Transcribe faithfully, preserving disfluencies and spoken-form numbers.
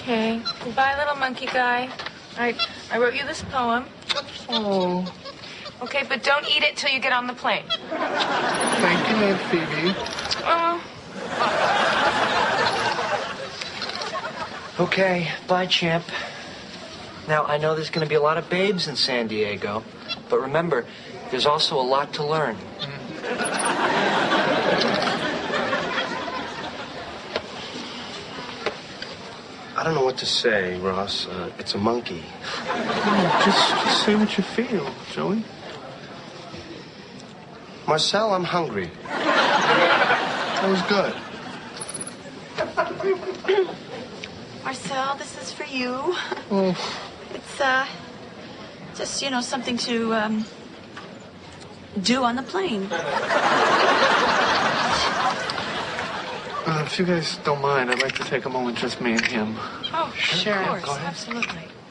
Okay. Goodbye, little monkey guy. I, I wrote you this poem. Oh. Okay, but don't eat it till you get on the plane. Thank you, Aunt Phoebe. Oh. Okay, bye, champ. Now, I know there's going to be a lot of babes in San Diego, but remember, there's also a lot to learn. Mm. I don't know what to say, Ross. Uh, it's a monkey. Oh, just, just say what you feel, Joey. Marcel, I'm hungry. That was good. Marcel, this is for you. Oh. It's, uh, just, you know, something to, um, do on the plane. Uh, if you guys don't mind, I'd like to take a moment, just me and him. Oh, Sure, of course, go ahead. absolutely.